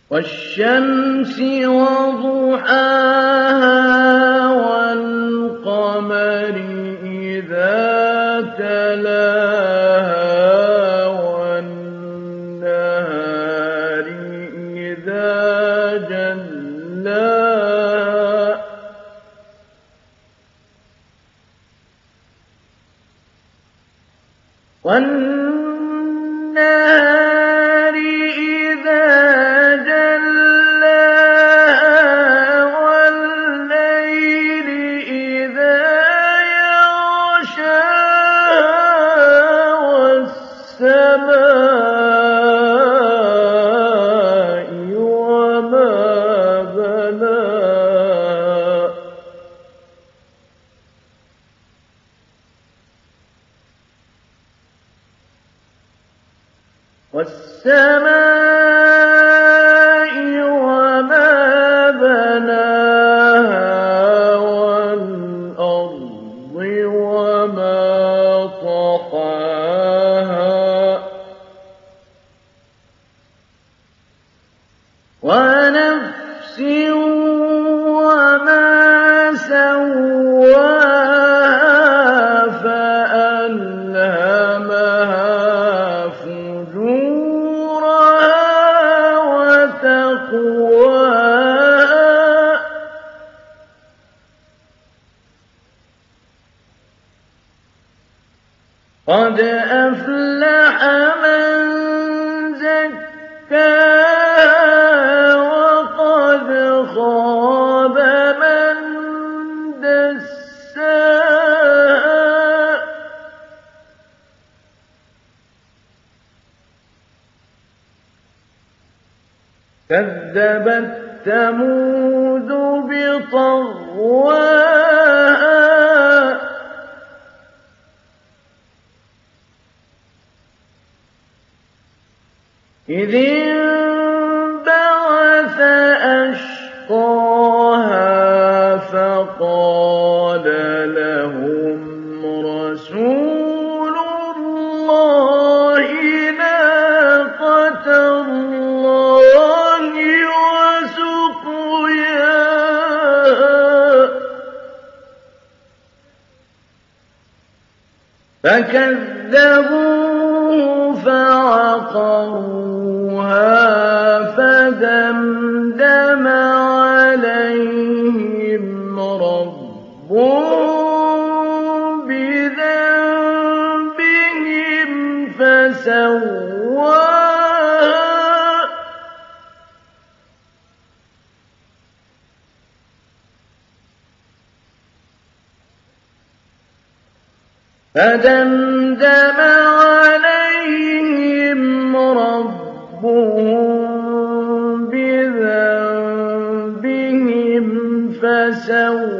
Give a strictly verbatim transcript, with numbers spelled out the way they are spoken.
وَالشَّمْسِ وَضُحَاهَا وَالْقَمَرِ إِذَا تَلَاهَا وَالنَّهَارِ إِذَا جَلَّاهَا وَالنَّهَارِ إِذَا جَلَّاهَا وَاللَّيْلِ إِذَا يَغْشَاهَا وَالسَّمَاءِ وَمَا بَنَاهَا وَالسَّمَاءِ وَمَا بَنَاهَا وَالْأَرْضِ وَمَا طَحَاهَا وَنَفْسٍ وَمَا سَوَّاهَا فَأَلْهَمَهَا فُجُورَهَا وَتَقْوَاهَا قَدْ أَفْلَحَ مَن زَكَّاهَا وَقَدْ خَابَ مَن دَسَّاهَا كَذَّبَتْ ثَمُودُ بِطَغْوَاهَا إِذِ انبَعَثَ أَشْقَاهَا فَقَالَ لَهُمْ رَسُولُ اللَّهِ نَاقَةَ اللَّهِ وَسُقْيَاهَا فَكَذَّبُوهُ فَعَقَرُوهَا فَدَمْدَمَ عَلَيْهِمْ رَبُّهُم بِذَنبِهِمْ فَسَوَّاهَا فَدَمْدَمَ عَلَيْهِمْ رَبُّهُم بِذَنبِهِمْ فَسَوَّاهَا